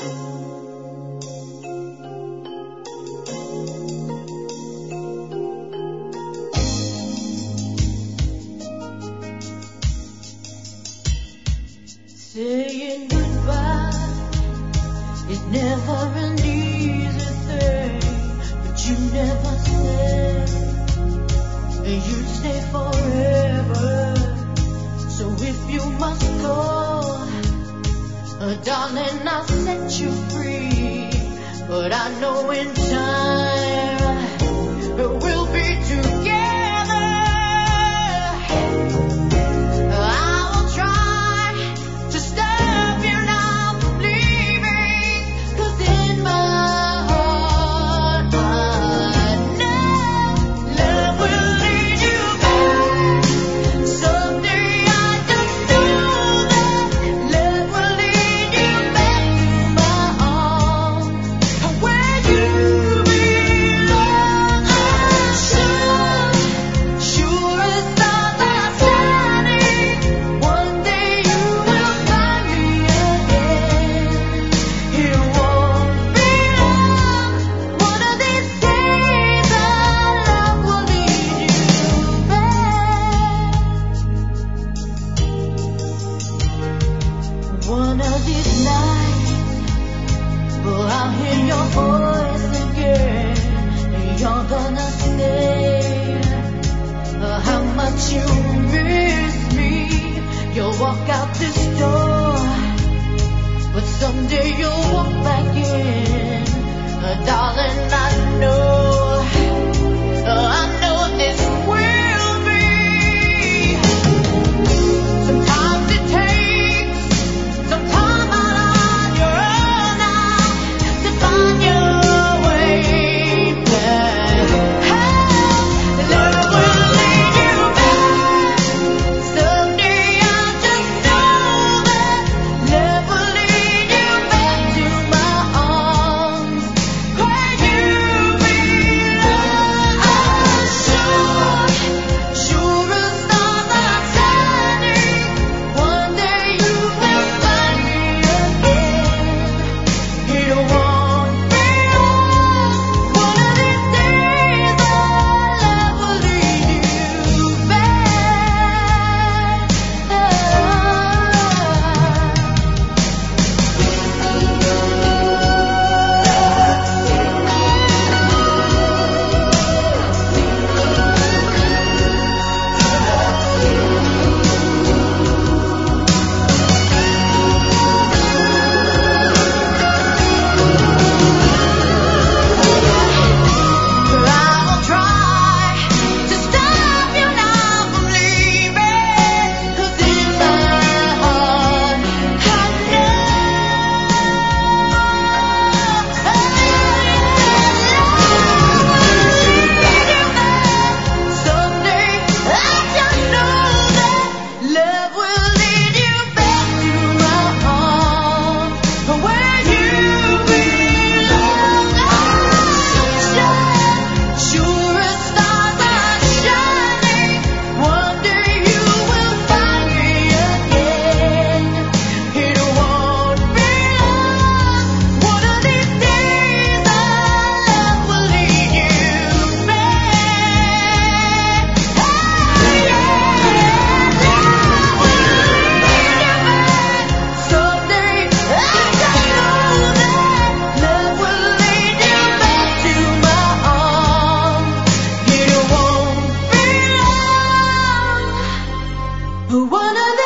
Saying goodbye is never an easy thing, but you never said you'd stay forever. So if you must go, darling, I'll set you free. But I know in time we'll be together. One of these nights, well, I'll hear your voice again, and you're gonna say how much you miss me. You'll walk out this door, but someday you'll walk back in. Darling, I know this will be. Sometimes it takes some time out on your own now to find your way back. Love will lead you back. Someday I just know that love will lead you back to my arms where you belong. Sure as stars are shining, one day you will find me again. It won't be long. One of these days, our love will lead you back. I will try to stop you now from leaving, 'cause in my heart I know someday I just know that love will lead you back to my arms where you belong. Sure as stars are shining, one day you will find me again. It won't be long. One of these days, our love will lead you back. Someday I just know that love will lead you back to my arms. It won't be long. One of